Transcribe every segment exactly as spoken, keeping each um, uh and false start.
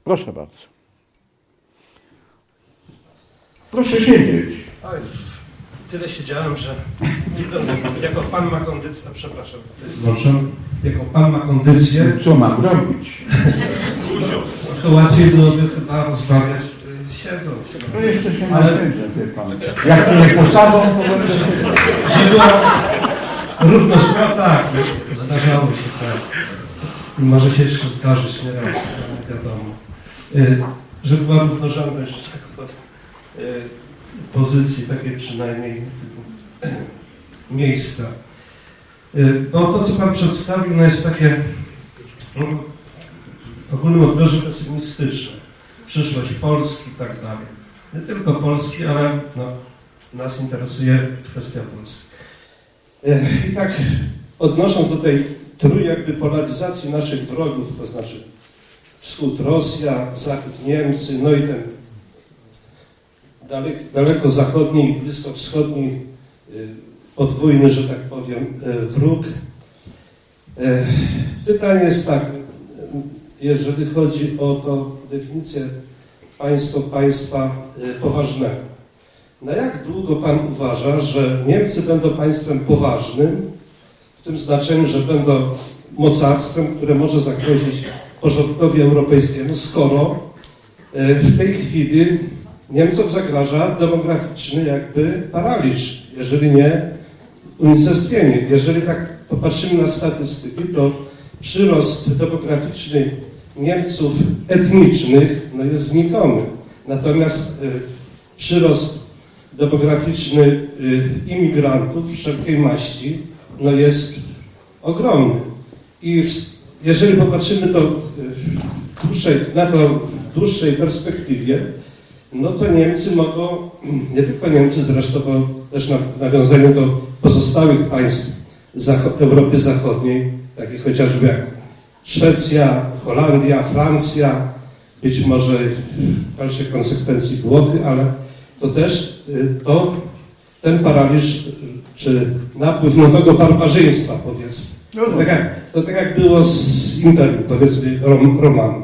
Proszę bardzo. Proszę siedzieć. Oj, tyle siedziałem, że jako pan ma kondycję, przepraszam, zgłoszę, jako pan ma kondycję, co mam robić? Trochę łatwiej byłoby chyba rozmawiać siedząc. No jeszcze się ale... nasiędzie, wie pan. Jak mnie posadzą, to będę siedział. Że była równość, no tak, zdarzało się tak. Może się jeszcze zdarzyć, nie raz, wiadomo. Że była równorzędność pozycji, takiej przynajmniej miejsca. No to, co pan przedstawił, no jest takie no, w ogólnym odbiorze pesymistyczne. Przyszłość Polski i tak dalej. Nie tylko Polski, ale no, nas interesuje kwestia Polski. I tak odnosząc do tej trój jakby polaryzacji naszych wrogów, to znaczy wschód Rosja, zachód Niemcy, no i ten dalek, daleko zachodni i blisko wschodni podwójny, że tak powiem, wróg. Pytanie jest tak, jeżeli chodzi o to definicję państwo, państwa poważnego. Na jak długo pan uważa, że Niemcy będą państwem poważnym, w tym znaczeniu, że będą mocarstwem, które może zagrozić porządkowi europejskiemu, skoro w tej chwili Niemcom zagraża demograficzny jakby paraliż, jeżeli nie unicestwienie. Jeżeli tak popatrzymy na statystyki, to przyrost demograficzny Niemców etnicznych no jest znikomy. Natomiast y, przyrost demograficzny y, imigrantów wszelkiej maści no jest ogromny. I w, jeżeli popatrzymy to w dłuższej, na to w dłuższej perspektywie, no to Niemcy mogą, nie tylko Niemcy zresztą, bo też na, w nawiązaniu do pozostałych państw Zachod, Europy Zachodniej, takich chociażby jak Szwecja, Holandia, Francja, być może w dalszej konsekwencji Włochy, ale to też to, ten paraliż, czy napływ nowego barbarzyństwa, powiedzmy. To tak jak, to tak jak było z Imperium, powiedzmy, Rom, Romanu.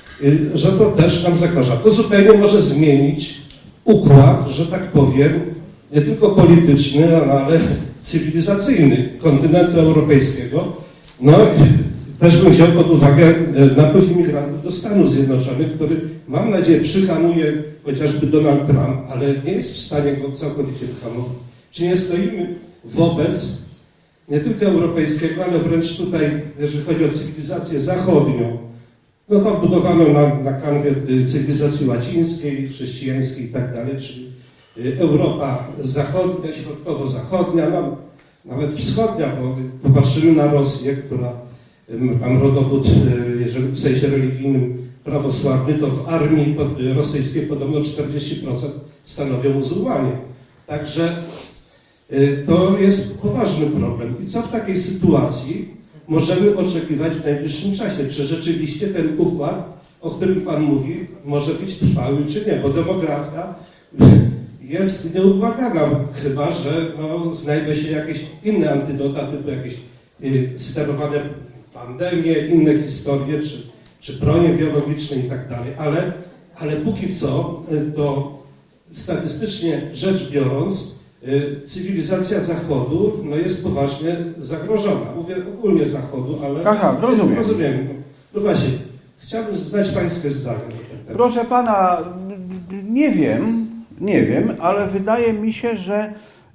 Że to też nam zagraża. To zupełnie może zmienić układ, że tak powiem, nie tylko polityczny, ale cywilizacyjny kontynentu europejskiego. No też bym wziął pod uwagę napływ imigrantów do Stanów Zjednoczonych, który, mam nadzieję, przyhamuje chociażby Donald Trump, ale nie jest w stanie go całkowicie wyhamować. Czy nie stoimy wobec nie tylko europejskiego, ale wręcz tutaj, jeżeli chodzi o cywilizację zachodnią, no to budowano na, na kanwie cywilizacji łacińskiej, chrześcijańskiej i tak dalej, czyli Europa zachodnia, środkowo-zachodnia, no, nawet wschodnia, bo popatrzymy na Rosję, która tam rodowód, jeżeli w sensie religijnym prawosławny, to w armii rosyjskiej podobno czterdzieści procent stanowią muzułmanie. Także to jest poważny problem. I co w takiej sytuacji możemy oczekiwać w najbliższym czasie? Czy rzeczywiście ten układ, o którym pan mówi, może być trwały, czy nie? Bo demografia jest nieubłagana, chyba że no, znajdą się jakieś inne antydota, typu jakieś y, sterowane pandemie, inne historie, czy, czy bronie biologiczne i tak dalej. Ale, ale póki co, y, to statystycznie rzecz biorąc, cywilizacja Zachodu no, jest poważnie zagrożona. Mówię ogólnie Zachodu, ale Aha, rozumiem. rozumiem. No właśnie, chciałbym znać pańskie zdanie. Proszę pana, nie wiem, nie wiem, ale wydaje mi się, że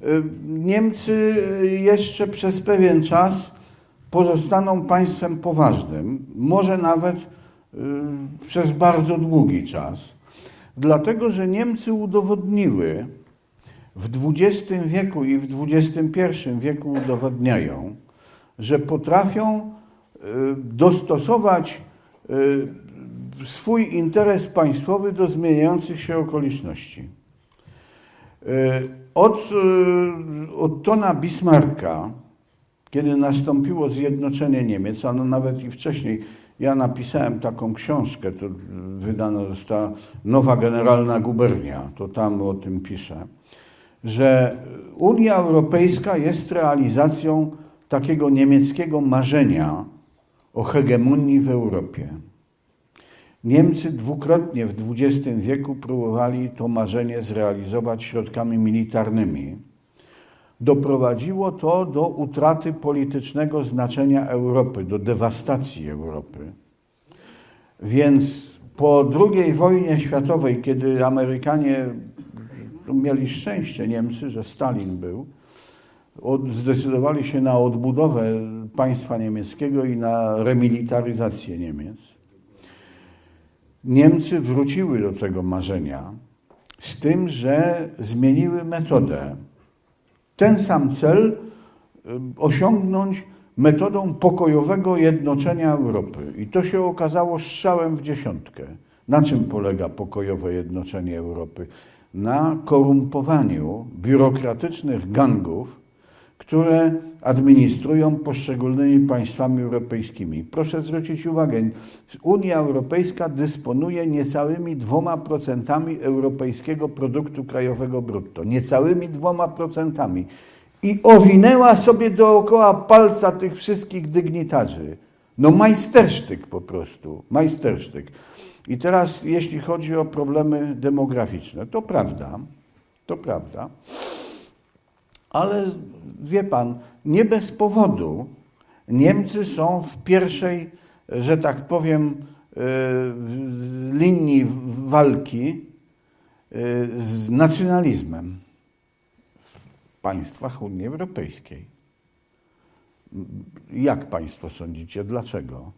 Niemcy jeszcze przez pewien czas pozostaną państwem poważnym, może nawet przez bardzo długi czas. Dlatego, że Niemcy udowodniły, w dwudziestym wieku i w dwudziestym pierwszym wieku udowodniają, że potrafią dostosować swój interes państwowy do zmieniających się okoliczności. Od Ottona Bismarcka, kiedy nastąpiło zjednoczenie Niemiec, a no nawet i wcześniej, ja napisałem taką książkę, to wydana została Nowa Generalna Gubernia, to tam o tym piszę, że Unia Europejska jest realizacją takiego niemieckiego marzenia o hegemonii w Europie. Niemcy dwukrotnie w dwudziestym wieku próbowali to marzenie zrealizować środkami militarnymi. Doprowadziło to do utraty politycznego znaczenia Europy, do dewastacji Europy. Więc po drugiej wojnie światowej, kiedy Amerykanie mieli szczęście, Niemcy, że Stalin był, zdecydowali się na odbudowę państwa niemieckiego i na remilitaryzację Niemiec. Niemcy wróciły do tego marzenia, z tym, że zmieniły metodę. Ten sam cel osiągnąć metodą pokojowego jednoczenia Europy. I to się okazało strzałem w dziesiątkę. Na czym polega pokojowe jednoczenie Europy? Na korumpowaniu biurokratycznych gangów, które administrują poszczególnymi państwami europejskimi. Proszę zwrócić uwagę, Unia Europejska dysponuje niecałymi dwoma procentami europejskiego produktu krajowego brutto. Niecałymi dwoma procentami. I owinęła sobie dookoła palca tych wszystkich dygnitarzy. No majstersztyk po prostu, majstersztyk. I teraz jeśli chodzi o problemy demograficzne, to prawda, to prawda, ale wie pan, nie bez powodu Niemcy są w pierwszej, że tak powiem, linii walki z nacjonalizmem w państwach Unii Europejskiej. Jak państwo sądzicie, dlaczego?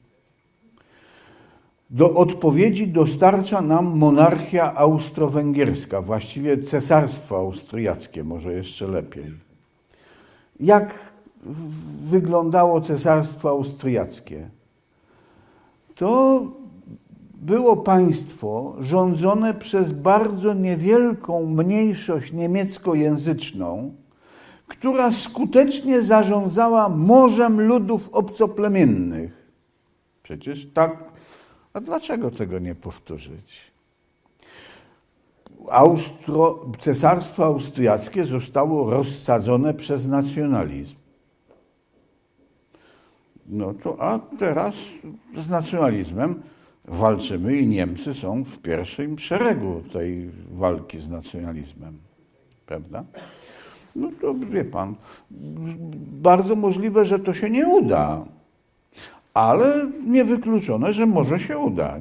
Do odpowiedzi dostarcza nam monarchia austro-węgierska, właściwie cesarstwo austriackie, może jeszcze lepiej. Jak wyglądało cesarstwo austriackie? To było państwo rządzone przez bardzo niewielką mniejszość niemieckojęzyczną, która skutecznie zarządzała morzem ludów obcoplemiennych. Przecież tak. A dlaczego tego nie powtórzyć? Austro, cesarstwo austriackie zostało rozsadzone przez nacjonalizm. No to, a teraz z nacjonalizmem walczymy i Niemcy są w pierwszym szeregu tej walki z nacjonalizmem. Prawda? No to wie pan, bardzo możliwe, że to się nie uda. Ale niewykluczone, że może się udać.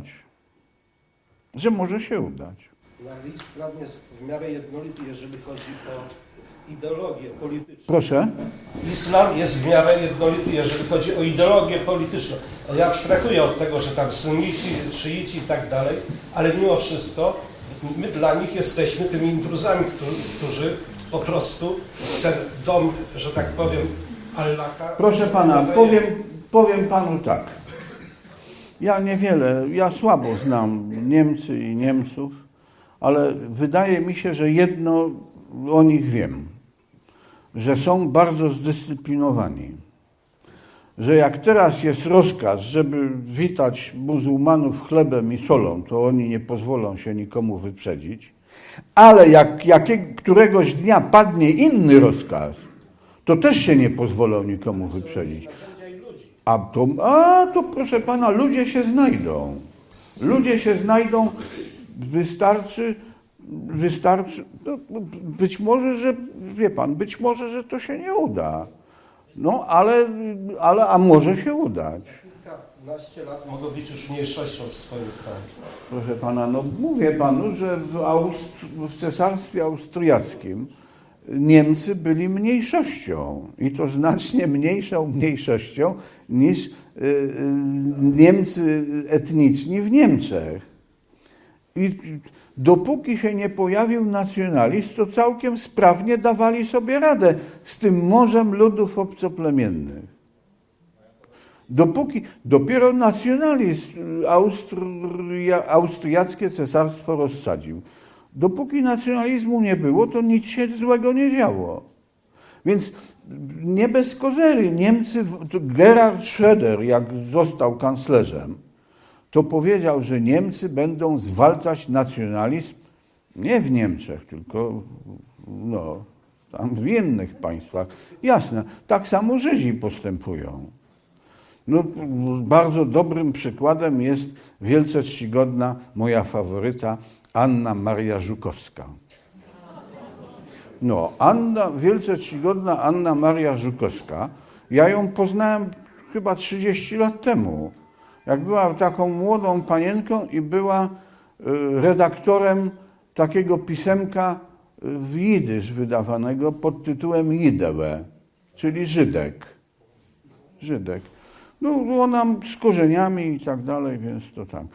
Że może się udać. Islam jest w miarę jednolity, jeżeli chodzi o ideologię polityczną. Proszę? Islam jest w miarę jednolity, jeżeli chodzi o ideologię polityczną. Ja abstrahuję od tego, że tam sunnici, szyici i tak dalej, ale mimo wszystko my dla nich jesteśmy tymi intruzami, którzy po prostu ten dom, że tak powiem, Allaha... Proszę pana, powiem... Powiem panu tak, ja niewiele, ja słabo znam Niemcy i Niemców, ale wydaje mi się, że jedno o nich wiem, że są bardzo zdyscyplinowani, że jak teraz jest rozkaz, żeby witać muzułmanów chlebem i solą, to oni nie pozwolą się nikomu wyprzedzić, ale jak, jak któregoś dnia padnie inny rozkaz, to też się nie pozwolą nikomu wyprzedzić. A to, a to proszę pana, ludzie się znajdą. Ludzie się znajdą, wystarczy, wystarczy, no, być może, że, wie pan, być może, że to się nie uda. No, ale, ale a może się udać. Kilkanaście lat mogą być już mniejszością w swoim kraju. Proszę pana, no mówię panu, że w, Austr w cesarstwie austriackim Niemcy byli mniejszością i to znacznie mniejszą mniejszością niż y, y, Niemcy etniczni w Niemczech. I dopóki się nie pojawił nacjonalizm, to całkiem sprawnie dawali sobie radę z tym morzem ludów obcoplemiennych. Dopóki, dopiero nacjonalizm Austria, austriackie cesarstwo rozsadził. Dopóki nacjonalizmu nie było, to nic się złego nie działo. Więc nie bez kozery Niemcy, Gerhard Schröder, jak został kanclerzem, to powiedział, że Niemcy będą zwalczać nacjonalizm nie w Niemczech, tylko no, tam w innych państwach. Jasne, tak samo Żydzi postępują. No, bardzo dobrym przykładem jest wielce czcigodna moja faworyta Anna Maria Żukowska. No, Anna, wielce czcigodna Anna Maria Żukowska, ja ją poznałem chyba trzydzieści lat temu, jak była taką młodą panienką i była redaktorem takiego pisemka w jidysz wydawanego pod tytułem Jidełe, czyli Żydek. Żydek. No, ona z korzeniami i tak dalej, więc to tak.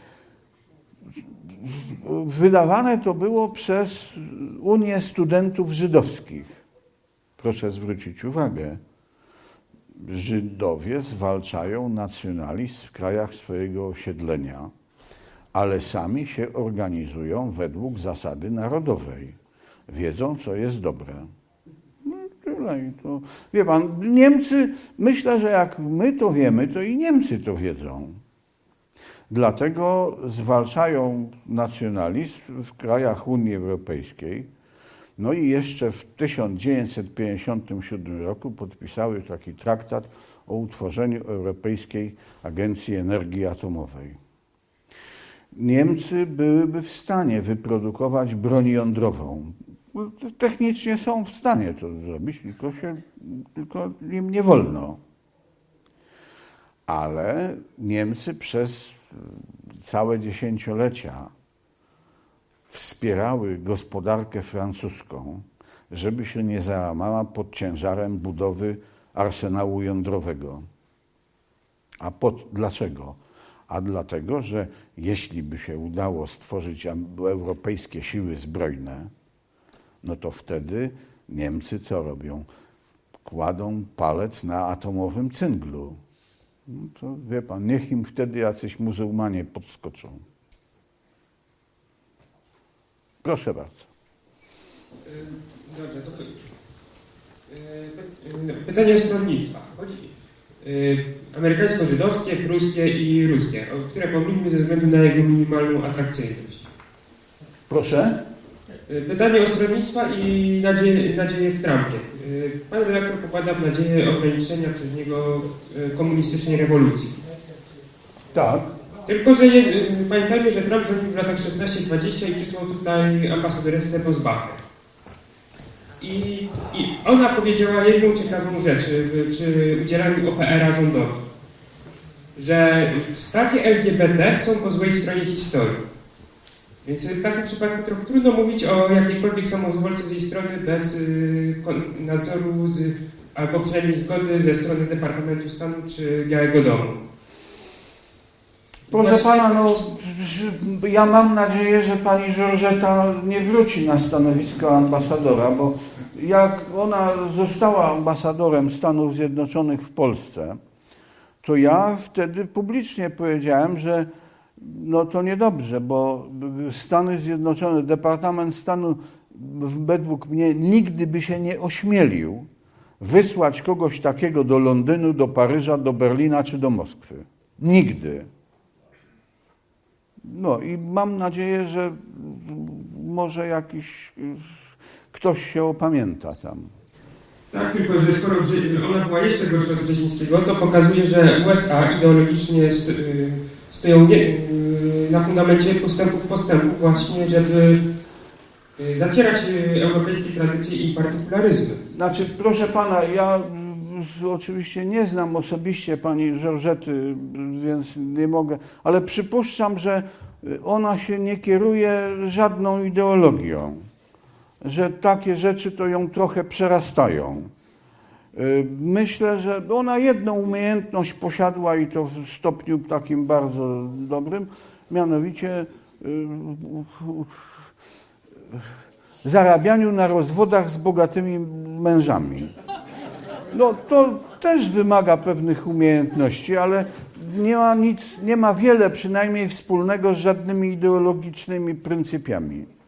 Wydawane to było przez Unię Studentów Żydowskich. Proszę zwrócić uwagę, Żydowie zwalczają nacjonalizm w krajach swojego osiedlenia, ale sami się organizują według zasady narodowej. Wiedzą, co jest dobre. No tyle. I to, wie pan, Niemcy, myślę, że jak my to wiemy, to i Niemcy to wiedzą. Dlatego zwalczają nacjonalizm w krajach Unii Europejskiej. No i jeszcze w tysiąc dziewięćset pięćdziesiątym siódmym roku podpisały taki traktat o utworzeniu Europejskiej Agencji Energii Atomowej. Niemcy byłyby w stanie wyprodukować broń jądrową. Technicznie są w stanie to zrobić, tylko, się, tylko im nie wolno. Ale Niemcy przez całe dziesięciolecia wspierały gospodarkę francuską, żeby się nie załamała pod ciężarem budowy arsenału jądrowego. A pod, dlaczego? A dlatego, że jeśli by się udało stworzyć europejskie siły zbrojne, no to wtedy Niemcy co robią? Kładą palec na atomowym cynglu. No to wie pan, niech im wtedy jacyś muzułmanie podskoczą. Proszę bardzo. Dobrze, to pytanie o stronnictwa. Chodzi amerykańsko-żydowskie, pruskie i ruskie, które pominiemy ze względu na jego minimalną atrakcyjność. Proszę? Pytanie o stronnictwa i nadzieję, nadzieję w Trumpie. Pan redaktor pokłada w nadzieję ograniczenia przez niego komunistycznej rewolucji. Tak. Tylko, że je, pamiętajmy, że Trump rządził w latach szesnaście dwadzieścia i przysłał tutaj ambasadoresce Bosbachę. I, I ona powiedziała jedną ciekawą rzecz przy udzielaniu O P R-a rządowi, że w sprawie L G B T są po złej stronie historii. Więc w takim przypadku trochę trudno mówić o jakiejkolwiek samozwolce z jej strony bez y, nadzoru z, albo przynajmniej zgody ze strony Departamentu Stanu czy Białego Domu. Proszę Właśnie pana, no, taki... ja mam nadzieję, że pani Georgeta nie wróci na stanowisko ambasadora, bo jak ona została ambasadorem Stanów Zjednoczonych w Polsce, to ja wtedy publicznie powiedziałem, że no to niedobrze, bo Stany Zjednoczone, Departament Stanu według mnie nigdy by się nie ośmielił wysłać kogoś takiego do Londynu, do Paryża, do Berlina czy do Moskwy. Nigdy. No i mam nadzieję, że może jakiś ktoś się opamięta tam. Tak, tylko że skoro ona była jeszcze gorsza od Brzezińskiego, to pokazuje, że U S A ideologicznie stoją na fundamencie postępów postępów właśnie, żeby zacierać europejskie tradycje i partykularyzmy. Znaczy, proszę pana, ja oczywiście nie znam osobiście pani Georgety, więc nie mogę, ale przypuszczam, że ona się nie kieruje żadną ideologią, że takie rzeczy to ją trochę przerastają. Myślę, że ona jedną umiejętność posiadła i to w stopniu takim bardzo dobrym, mianowicie zarabianiu na rozwodach z bogatymi mężami. No to też wymaga pewnych umiejętności, ale nie ma nic, nie ma wiele przynajmniej wspólnego z żadnymi ideologicznymi pryncypiami.